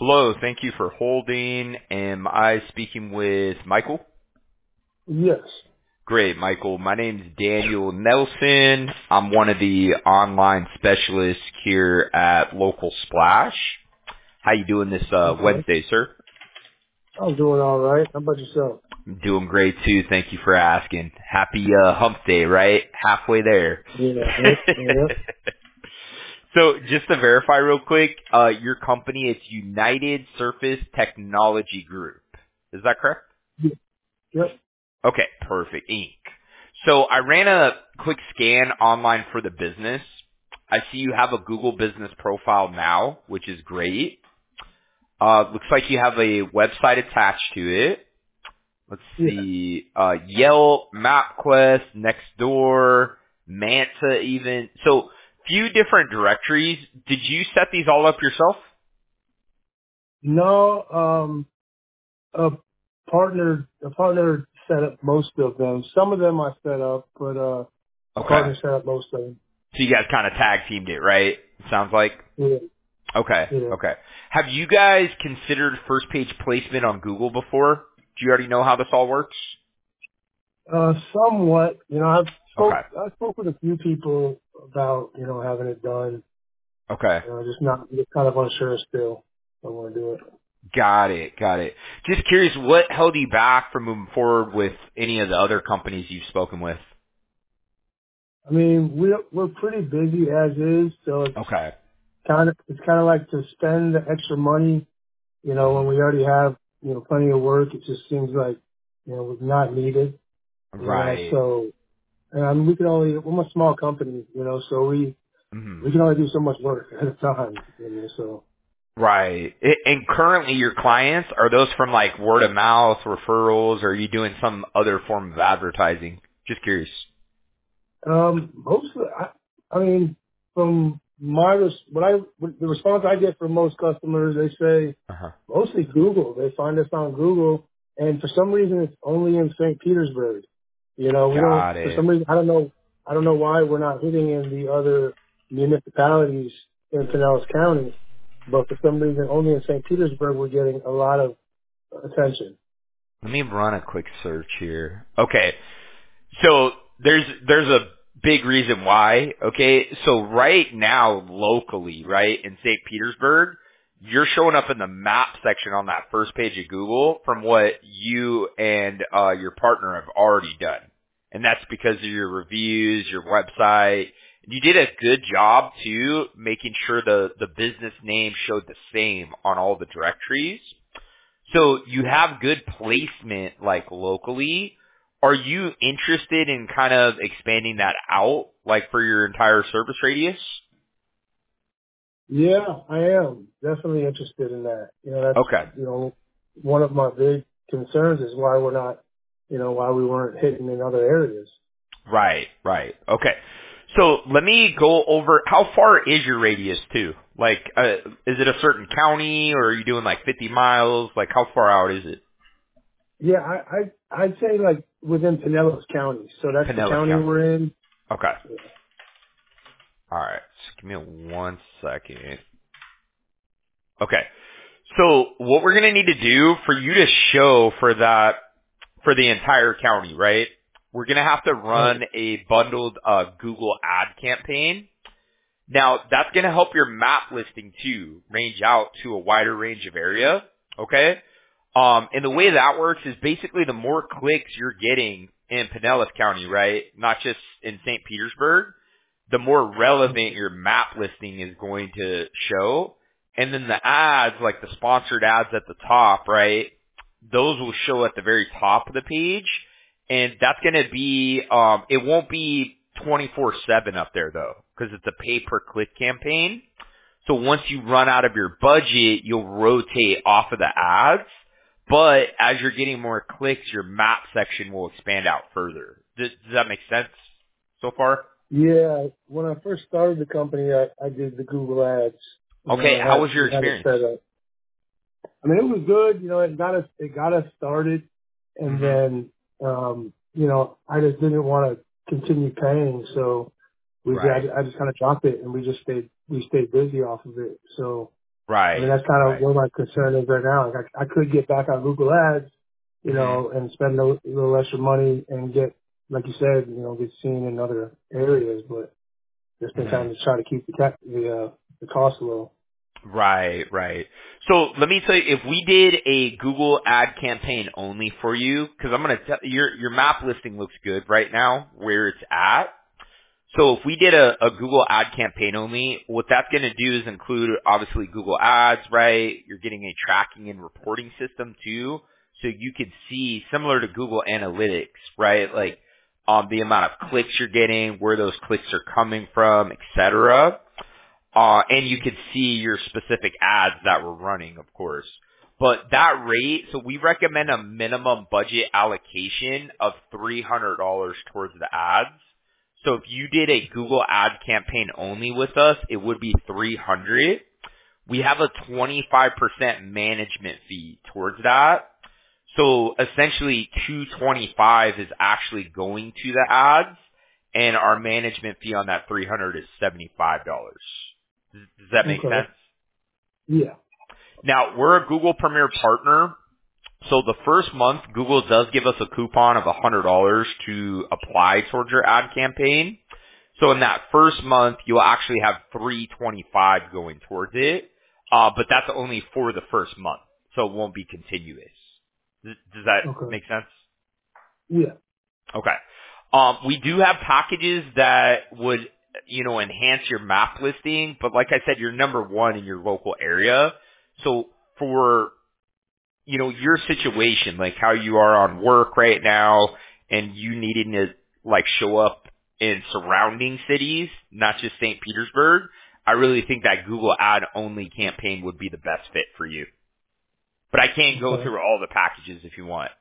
Hello, thank you for holding. Am I speaking with Michael? Yes. Great, Michael. My name is Daniel Nelson. I'm one of the online specialists here at Local Splash. How you doing this Okay. Wednesday, sir? I'm doing all right. How about yourself? I'm doing great too. Thank you for asking. Happy hump day, right? Halfway there. Yeah. Yeah. So just to verify real quick, your company is United Surface Technology Group. Is that correct? Yeah. Yep. Okay, perfect. Inc. So I ran a quick scan online for the business. I see you have a Google business profile now, which is great. Looks like you have a website attached to it. Let's Yeah. see, Yelp, MapQuest, Nextdoor, Manta even. So few different directories. Did you set these all up yourself? No. A partner set up most of them. Some of them I set up, but a Okay. partner set up most of them. So you guys kind of tag teamed it, right? Sounds like. Yeah. Okay, Yeah. okay. Have you guys considered first page placement on Google before? Do you already know how this all works? Somewhat. Okay, I spoke with a few people about having it done. okay. Just kind of unsure still. I want to do it. Got it, got it. Just curious, what held you back from moving forward with any of the other companies you've spoken with? I mean, we're pretty busy as is, so Okay. it's kind of like to spend the extra money, when we already have, plenty of work. It just seems like, it's not needed, Right. so, and I mean, we're a small company, so hmm we can only do so much work at a time, so. Right. And currently your clients, are those from like word of mouth, referrals, or are you doing some other form of advertising? Just curious. Mostly, I mean, from the response I get from most customers, they say Uh-huh. mostly Google. They find us on Google, and for some reason, it's only in St. Petersburg. We don't. Got For it. some reason, I don't know why we're not hitting in the other municipalities in Pinellas County, but for some reason, only in St. Petersburg, we're getting a lot of attention. Let me run a quick search here. Okay. So there's a big reason why. Okay. So right now locally, right, in St. Petersburg, you're showing up in the map section on that first page of Google from what you and your partner have already done. And that's because of your reviews, your website. You did a good job too making sure the business name showed the same on all the directories. So you have good placement like locally. Are you interested in kind of expanding that out like for your entire service radius? Yeah, I am definitely interested in that. That's, Okay. one of my big concerns is why we're not, why we weren't hitting in other areas. Right, right. Okay. So let me go over how far is your radius too? Like is it a certain county or are you doing like 50 miles? Like how far out is it? Yeah, I'd say like within Pinellas County. So that's the Pinellas county County. we're in. Okay. Yeah. All right. Just give me 1 second. Okay. So what we're going to need to do for you to show for that, for the entire county, right? We're going to have to Right. run a bundled Google ad campaign. Now, that's going to help your map listing too range out to a wider range of area. Okay? And the way that works is basically the more clicks you're getting in Pinellas County, right? Not just in St. Petersburg, the more relevant your map listing is going to show. And then the ads, like the sponsored ads at the top, right? Those will show at the very top of the page. And that's going to be, it won't be 24/7 up there though, because it's a pay per click campaign. So once you run out of your budget, you'll rotate off of the ads. But as you're getting more clicks, your map section will expand out further. Does that make sense so far? Yeah. When I first started the company, I did the Google ads. Okay, how was your We had it experience? set up. I mean, it was good. It got us started, and hmm then, I just didn't want to continue paying, so Right. I just kind of dropped it, and we stayed busy off of it. So, I mean, Right. that's kind of Right. where my concern is right now. Like I could get back on Google Ads, Mhm. and spend a little extra money and get, like you said, get seen in other areas, but just been Mhm. trying to keep the cost low. Right, right. So let me tell you, if we did a Google ad campaign only for you, because I'm gonna tell your map listing looks good right now where it's at. So if we did a Google ad campaign only, what that's going to do is include obviously Google ads, right? You're getting a tracking and reporting system too. So you could see similar to Google Analytics, right? Like, the amount of clicks you're getting, where those clicks are coming from, et cetera. And you could see your specific ads that we're running, of course. But that rate, so we recommend a minimum budget allocation of $300 towards the ads. So if you did a Google ad campaign only with us, it would be 300. We have a 25% management fee towards that. So essentially 225 is actually going to the ads, and our management fee on that 300 is $75. Does that make Okay. sense? Yeah. Now, we're a Google Premier partner, so the first month, Google does give us a coupon of $100 to apply towards your ad campaign. So in that first month, you'll actually have 325 going towards it, but that's only for the first month, so it won't be continuous. Does that Okay. make sense? Yeah. Okay. We do have packages that would, enhance your map listing, but like I said, you're number one in your local area. So for, your situation, like how you are on work right now and you needing to like show up in surrounding cities, not just St. Petersburg, I really think that Google ad only campaign would be the best fit for you. But I can go Okay. through all the packages if you want,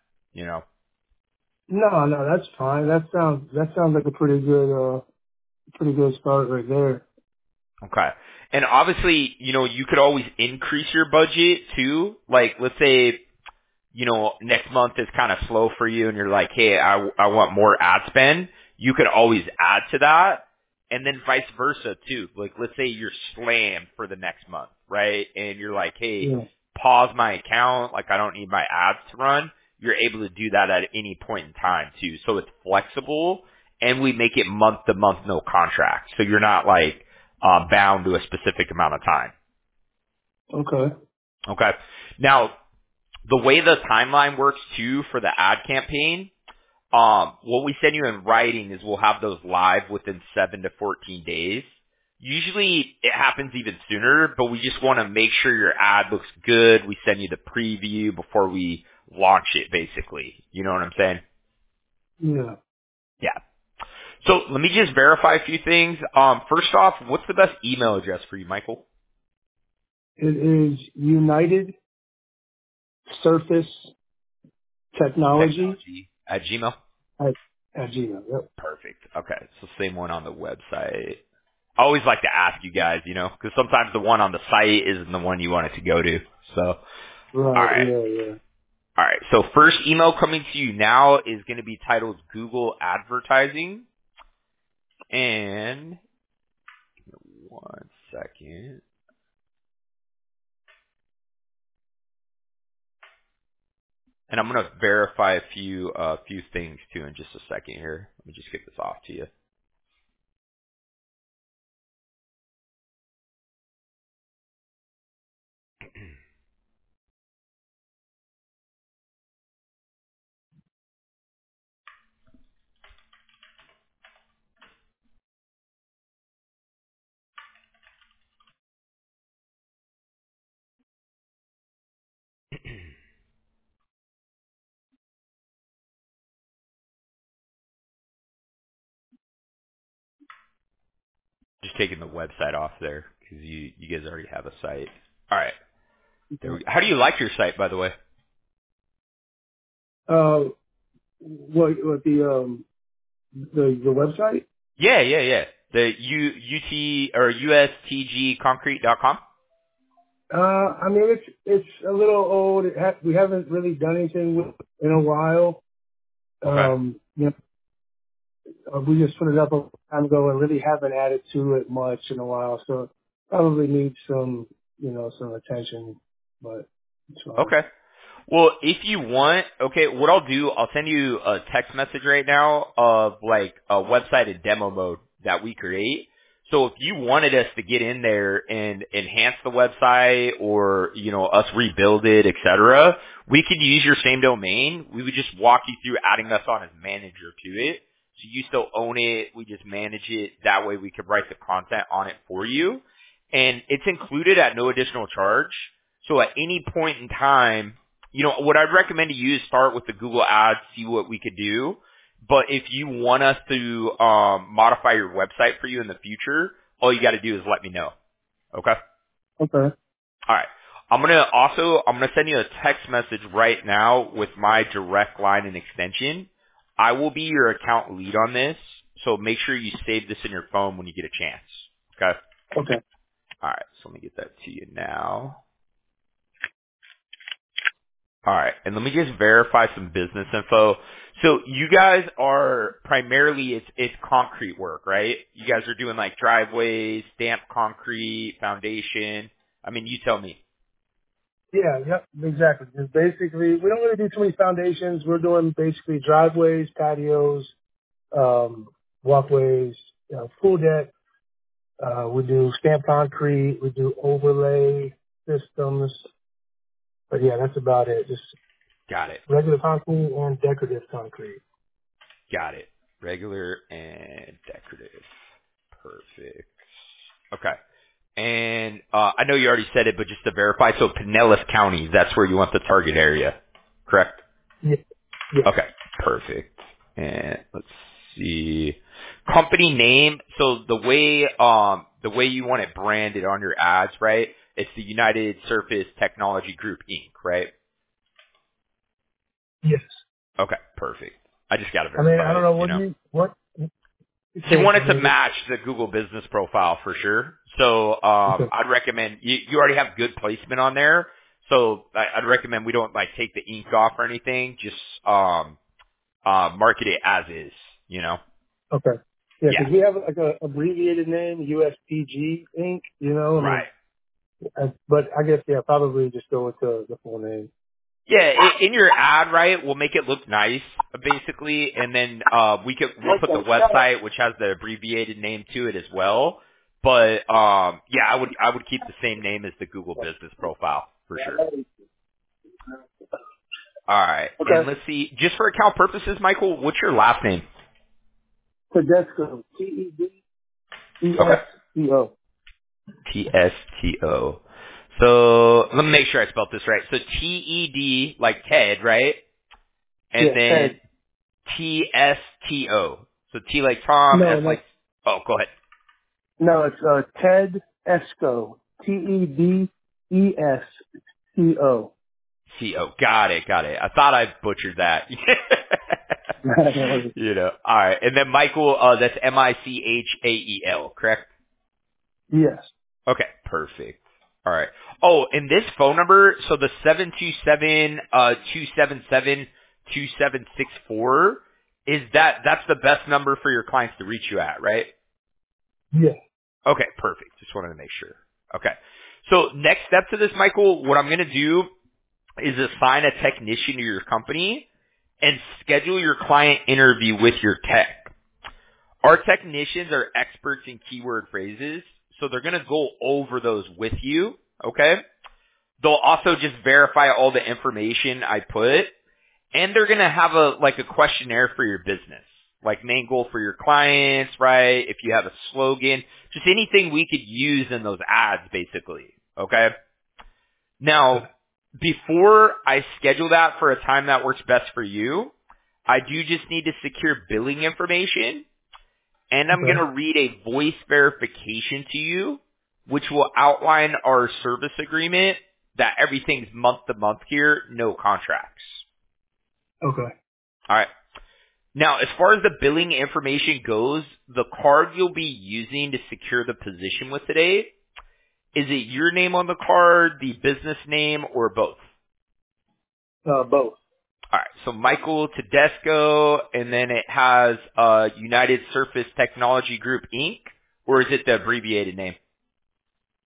No, that's fine. That sounds like a pretty good start right there. Okay. And obviously, you could always increase your budget too. Like, let's say, next month is kind of slow for you and you're like, hey, I want more ad spend. You could always add to that. And then vice versa too. Like, let's say you're slammed for the next month, right? And you're like, hey, Yeah. pause my account. Like, I don't need my ads to run. You're able to do that at any point in time too. So it's flexible and we make it month to month, no contract. So you're not like, bound to a specific amount of time. Okay. Okay. Now, the way the timeline works too for the ad campaign, what we send you in writing is we'll have those live within 7 to 14 days. Usually it happens even sooner, but we just want to make sure your ad looks good. We send you the preview before we launch it, basically. You know what I'm saying? Yeah. Yeah. So let me just verify a few things. First off, what's the best email address for you, Michael? It is United Surface Technology Technology at Gmail. at, at Gmail. Yep. Perfect. Okay. So same one on the website. I always like to ask you guys, because sometimes the one on the site isn't the one you want it to go to. So, all Right. right. Yeah. All right. So first email coming to you now is going to be titled Google Advertising. And one second. And I'm going to verify a few things too in just a second here. Let me just get this off to you. Just taking the website off there because you guys already have a site. All right. Yeah. There we go. How do you like your site, by the way? What the website? Yeah, yeah, yeah. The UT or USTGconcrete.com. I mean, it's a little old. We haven't really done anything with it in a while. Okay. We just put it up a time ago and really haven't added to it much in a while. So probably needs some, some attention, but it's fine. Okay. Well, if you want, okay, what I'll do, I'll send you a text message right now of like a website in demo mode that we create. So if you wanted us to get in there and enhance the website or, us rebuild it, et cetera, we could use your same domain. We would just walk you through adding us on as manager to it. So you still own it. We just manage it. That way we could write the content on it for you. And it's included at no additional charge. So at any point in time, what I'd recommend to you is start with the Google Ads, see what we could do. But if you want us to modify your website for you in the future, all you got to do is let me know. Okay? Okay. All right. I'm gonna send you a text message right now with my direct line and extension. I will be your account lead on this, so make sure you save this in your phone when you get a chance. Okay? Okay. All right. So let me get that to you now. All right, and let me just verify some business info. So you guys are primarily it's concrete work, right? You guys are doing like driveways, stamped concrete, foundation. I mean, you tell me. Yeah, yep, exactly. It's basically, we don't really do too many foundations. We're doing basically driveways, patios, walkways, pool deck. We do stamped concrete. We do overlay systems. But yeah, that's about it. Just Got it. regular concrete and decorative concrete. Got it. Regular and decorative. Perfect. Okay. And I know you already said it, but just to verify, so Pinellas County, that's where you want the target area, correct? Yeah. Yes. Okay, perfect. And let's see. Company name. So the way you want it branded on your ads, right? It's the United Surface Technology Group Inc., right? Yes. Okay, perfect. I just got to I mean, I verify don't it, know you what know. you You think. want I it to mean, match the Google business profile for sure. So okay. I'd recommend you already have good placement on there. So I'd recommend we don't like take the ink off or anything. Just market it as is, you know. Okay. Yeah, Yeah. because we have like a abbreviated name, USPG Inc. I Right. mean, but I guess probably just go with the full name. Yeah, in your ad, right, we'll make it look nice, basically, and then we'll put the website, which has the abbreviated name to it as well. But yeah, I would keep the same name as the Google business profile for sure. All right, and Okay. let's see, just for account purposes, Michael, what's your last name? Tedesco. Okay. TEDESCO. TSTO. So let me make sure I spelled this right. So TED, like Ted, right? And Yeah, then Ted. TSTO. So T like Tom, S No, like, oh, go ahead. it's Ted Esco. TEDESCO. CO. Got it. I thought I butchered that. All right. And then Michael, that's Michael, correct? Yes. Okay, perfect. All right. Oh, and this phone number, so the 727-277-2764, that's the best number for your clients to reach you at, right? Yes. Okay, perfect. Just wanted to make sure. Okay. So next step to this, Michael, what I'm going to do is assign a technician to your company and schedule your client interview with your tech. Our technicians are experts in keyword phrases, so they're going to go over those with you, okay? They'll also just verify all the information I put, and they're going to have a questionnaire for your business, like main goal for your clients, right? If you have a slogan, just anything we could use in those ads, basically, okay? Now, before I schedule that for a time that works best for you, I do just need to secure billing information, and I'm going Okay. to read a voice verification to you, which will outline our service agreement, that everything's month to month here, no contracts. Okay. All right. Now, as far as the billing information goes, the card you'll be using to secure the position with today, is it your name on the card, the business name, or both? Both. All right, so Michael Tedesco, and then it has United Surface Technology Group Inc., or is it the abbreviated name?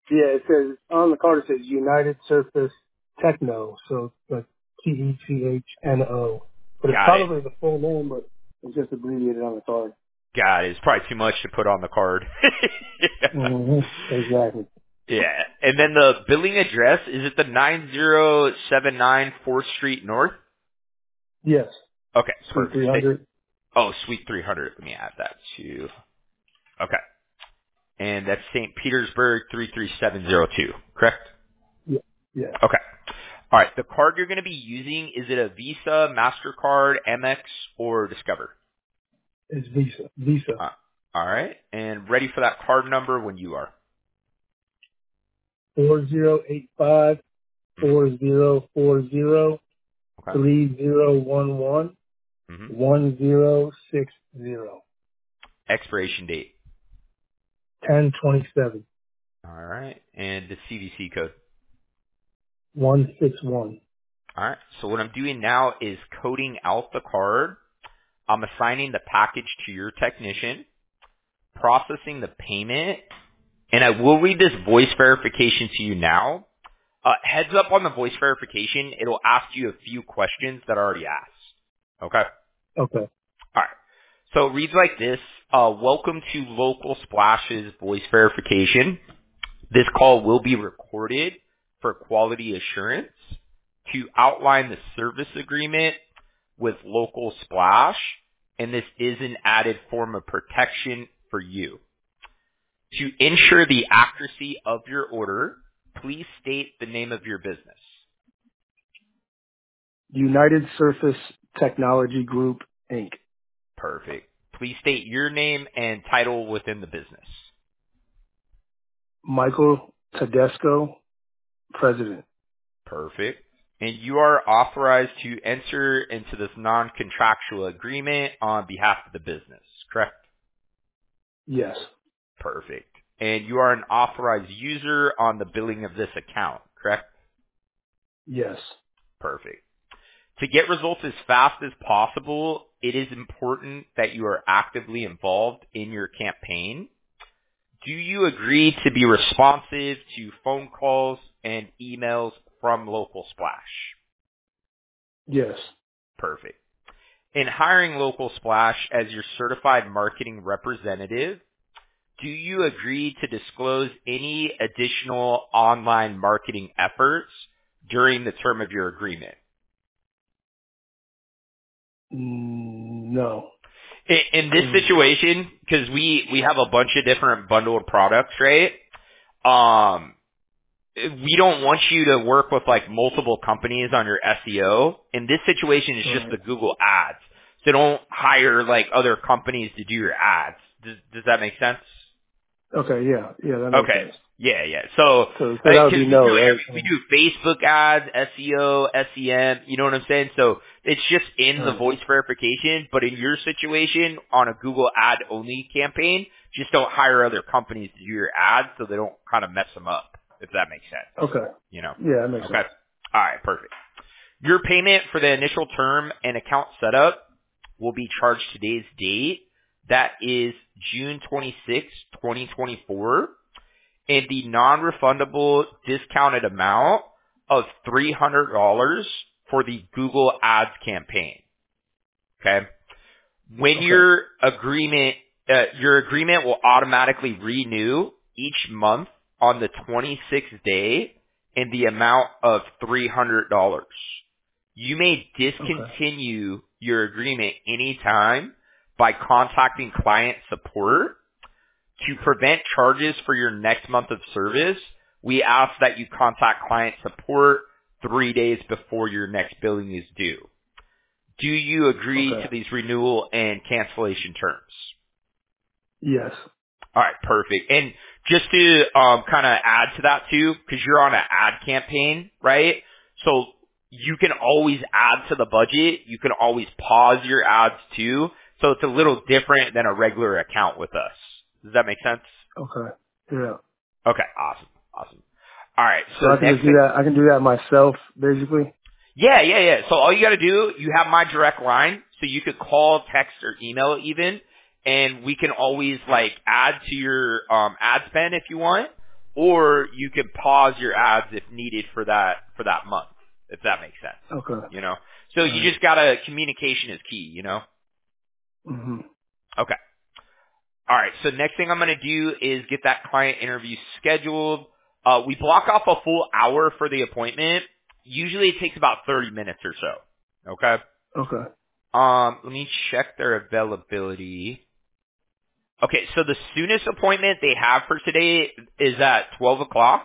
Yeah, it says on the card. It says United Surface Techno, so like TECHNO. But it's Got it. probably the full name, but it's just abbreviated on the card. Got it. It's probably too much to put on the card. Exactly. Yeah. And then the billing address, is it the 9079 4th Street North? Yes. Okay, Suite perfect. 300. Oh, Suite 300. Let me add that to. Okay. And that's St. Petersburg 33702, correct? Yeah. Yeah. Okay. All right. The card you're going to be using, is it a Visa, MasterCard, Amex, or Discover? It's Visa. Visa. All right. And ready for that card number when you are. 4085 Mm-hmm. 4040 Okay. 3011 Mm-hmm. 1060 Expiration date. 1027 All right. And the CVC code. 161. All right. So what I'm doing now is coding out the card. I'm assigning the package to your technician, processing the payment, and I will read this voice verification to you now. Heads up on the voice verification, it'll ask you a few questions that I already asked. Okay? Okay. All right. So it reads like this. Welcome to Local Splash's voice verification. This call will be recorded for quality assurance. To outline the service agreement with Local Splash, and this is an added form of protection for you. To ensure the accuracy of your order, please state the name of your business. United Surface Technology Group, Inc. Perfect. Please state your name and title within the business. Michael Tedesco, President. Perfect. And you are authorized to enter into this non-contractual agreement on behalf of the business, correct? Yes. Perfect. And you are an authorized user on the billing of this account, correct? Yes. Perfect. To get results as fast as possible, it is important that you are actively involved in your campaign. Do you agree to be responsive to phone calls and emails from Local Splash? Yes. Perfect. In hiring Local Splash as your certified marketing representative, do you agree to disclose any additional online marketing efforts during the term of your agreement? No. In this situation, because we have a bunch of different bundled products, right? We don't want you to work with like multiple companies on your SEO. In this situation, it's just the Google ads. So don't hire like other companies to do your ads. Does that make sense? Okay. Yeah. Yeah. That makes sense. Yeah. So that would be no, right? we do Facebook ads, SEO, SEM, you know what I'm saying? So it's just in the voice verification, but in your situation on a Google ad only campaign, just don't hire other companies to do your ads so they don't kind of mess them up, if that makes sense. Okay. You know? Yeah, that makes Okay. sense. All right, perfect. Your payment for the initial term and account setup will be charged today's date. That is June 26, 2024. And the non-refundable discounted amount of $300 for the Google Ads campaign. Okay? When your agreement will automatically renew each month on the 26th day in the amount of $300. You may discontinue your agreement anytime by contacting client support. To prevent charges for your next month of service, we ask that you contact client support 3 days before your next billing is due. Do you agree to these renewal and cancellation terms? Yes. All right, perfect. And just to kind of add to that too, because you're on an ad campaign, right? So you can always add to the budget. You can always pause your ads too. So it's a little different than a regular account with us. Does that make sense? Okay. Yeah. Okay, awesome. All right, So I can just do that. I can do that myself, basically. Yeah. So all you got to do, you have my direct line, so you could call, text, or email even, and we can always like add to your ad spend if you want, or you can pause your ads if needed for that month, if that makes sense. Okay. You know, so you just gotta, communication is key. You know. Mm-hmm. Okay. All right. So next thing I'm gonna do is get that client interview scheduled. We block off a full hour for the appointment. Usually it takes about 30 minutes or so. Okay. Okay. Let me check their availability. Okay, so the soonest appointment they have for today is at 12 o'clock.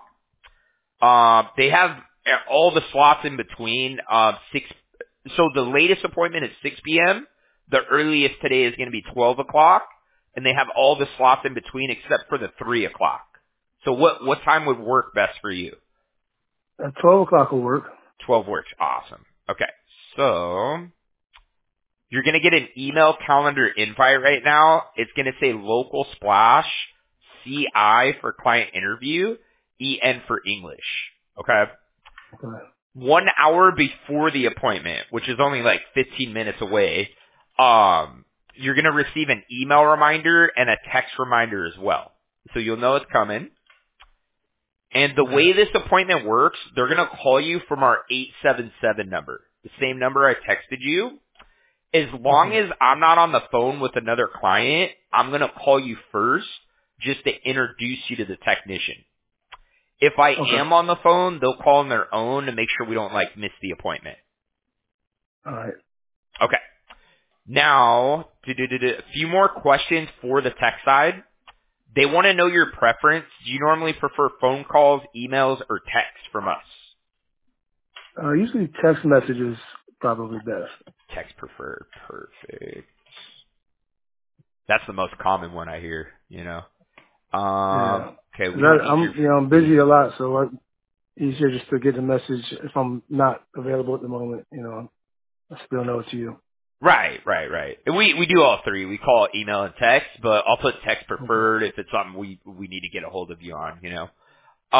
They have all the slots in between, 6, so the latest appointment is 6 p.m. The earliest today is going to be 12 o'clock, and they have all the slots in between except for the 3 o'clock. So what time would work best for you? 12 o'clock will work. 12 works. Awesome. Okay, so you're going to get an email calendar invite right now. It's going to say local splash, CI for client interview, EN for English. Okay. Okay. 1 hour before the appointment, which is only like 15 minutes away, you're going to receive an email reminder and a text reminder as well. So you'll know it's coming. And the way this appointment works, they're going to call you from our 877 number, the same number I texted you. As long as I'm not on the phone with another client, I'm going to call you first just to introduce you to the technician. If I am on the phone, they'll call on their own to make sure we don't like miss the appointment. All right. Okay. Now, a few more questions for the tech side. They want to know your preference. Do you normally prefer phone calls, emails, or text from us? Usually text messages probably best. Text preferred. Perfect. That's the most common one I hear, you know. Yeah. Okay, we don't need your... I'm busy a lot, so it's easier just to get the message if I'm not available at the moment. I still know it's you. Right. And we do all three. We call it email and text, but I'll put text preferred if it's something we need to get a hold of you on, you know.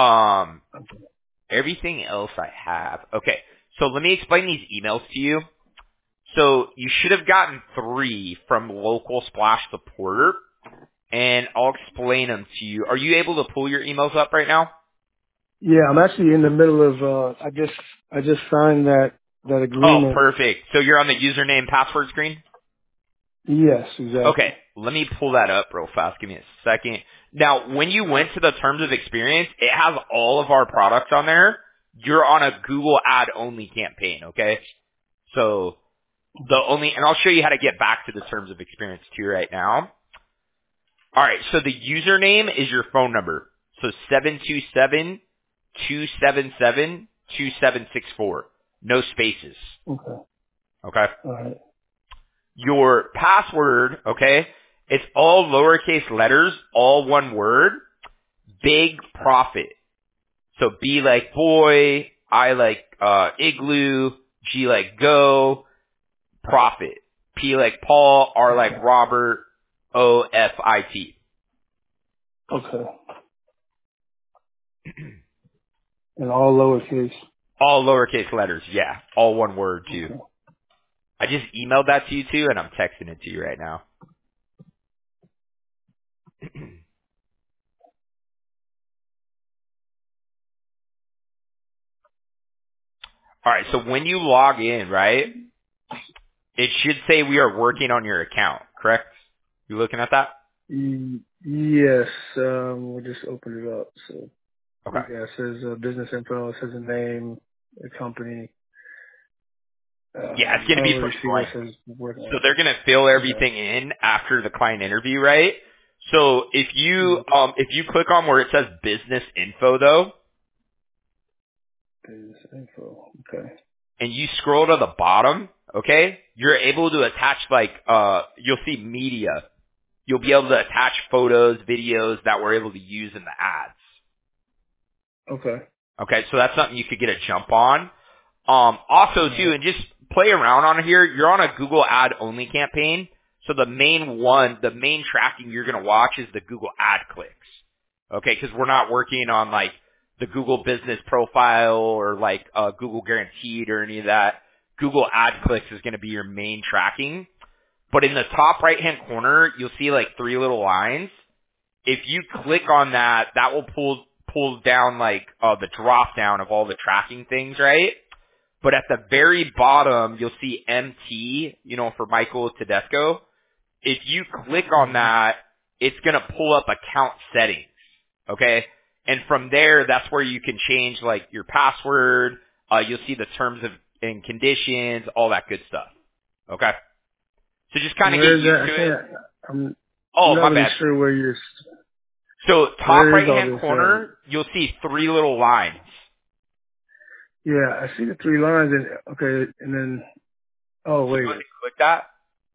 Everything else I have. Okay, so let me explain these emails to you. So you should have gotten 3 from local Splash supporter, and I'll explain them to you. Are you able to pull your emails up right now? Yeah, I'm actually in the middle of. I just signed that Oh, agreement. perfect. So you're on the username password screen? Yes, exactly. Okay, let me pull that up real fast. Give me a second. Now, when you went to the terms of experience, it has all of our products on there. You're on a Google ad only campaign, okay? So and I'll show you how to get back to the terms of experience too right now. All right, so the username is your phone number. So 727-277-2764. No spaces. Okay. Okay? All right. Your password, okay, it's all lowercase letters, all one word, big profit. So B like boy, I like igloo, G like go, profit. P like Paul, R like Robert, OFIT. Okay. And all lowercase. All lowercase letters, yeah. All one word too. Okay. I just emailed that to you too, and I'm texting it to you right now. Alright, so when you log in, right, it should say we are working on your account, correct? You looking at that? Yes. We'll just open it up. So Okay. yeah, it says business info. It says the name, the company. Yeah, it's I going to don't be really pretty see what blank. it says working So on. they're going to fill Okay. everything in after the client interview, right? So if you click on where it says business info though, Business info. Okay. and you scroll to the bottom, okay, you're able to attach you'll see media. You'll be able to attach photos, videos that we're able to use in the ads. Okay. Okay, so that's something you could get a jump on. Also too, and just play around on here, you're on a Google ad only campaign. So the main tracking you're going to watch is the Google ad clicks. Okay, because we're not working on like the Google business profile or like Google guaranteed or any of that. Google ad clicks is going to be your main tracking. But in the top right hand corner, you'll see like 3 little lines. If you click on that, that will pull down like the drop down of all the tracking things, right? But at the very bottom, you'll see MT, for Michael Tedesco. If you click on that, it's going to pull up account settings, okay? And from there, that's where you can change like your password. You'll see the terms of and conditions, all that good stuff, okay? So just kind of get Where is used that? to it. I'm Oh, not my really bad. sure where you're. So top Where is all right-hand this? corner, you'll see 3 little lines. Yeah, I see the 3 lines, and okay, and then oh So go wait, ahead and click that.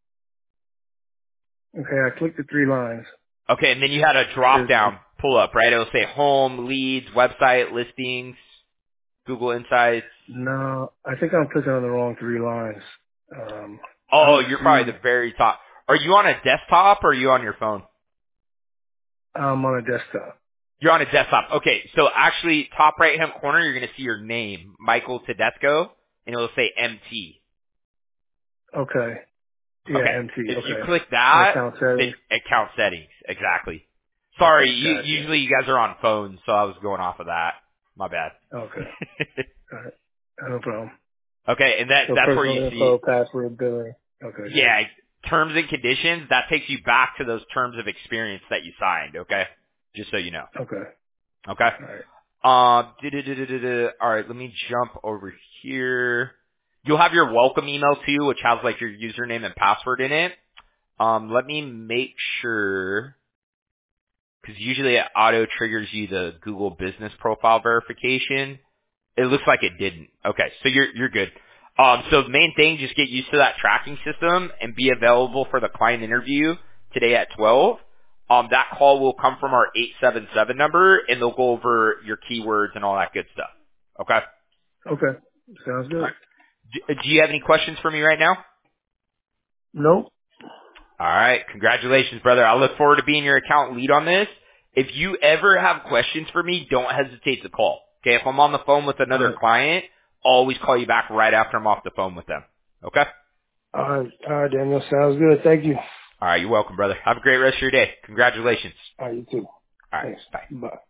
okay, I clicked the 3 lines. Okay, and then you had a Says drop-down pull-up, right? It'll say home, leads, website, listings, Google Insights. no, I think I'm clicking on the wrong 3 lines. I Oh, don't you're see. probably the very top. Are you on a desktop or are you on your phone? I'm on a desktop. You're on a desktop. Okay, so actually, top right-hand corner, you're going to see your name, Michael Tedesco, and it'll say MT. Okay, yeah, Okay. MT. If you Okay, click and that, account then settings. account settings. Exactly. Sorry, Gotcha. usually you guys are on phones, so I was going off of that. My bad. Okay, all right, no problem. Okay, and So that's where you personal see, info, password, billing. Okay, good. yeah, terms and conditions. That takes you back to those terms of experience that you signed. Okay, just so you know. Okay, Okay. all right. All right, let me jump over here. You'll have your welcome email too, which has like your username and password in it. Let me make sure, because usually it auto triggers you the Google Business Profile verification. It looks like it didn't. Okay, so you're good. So the main thing, just get used to that tracking system and be available for the client interview today at 12. That call will come from our 877 number, and they'll go over your keywords and all that good stuff. Okay? Okay, sounds All good. right. Do you have any questions for me right now? Nope. All right. Congratulations, brother. I look forward to being your account lead on this. If you ever have questions for me, don't hesitate to call. Okay? If I'm on the phone with All another right, client, I'll always call you back right after I'm off the phone with them. Okay? all right, Daniel. Sounds good. Thank you. All right. You're welcome, brother. Have a great rest of your day. Congratulations. All right, you too. All right. Thanks. Bye. Bye.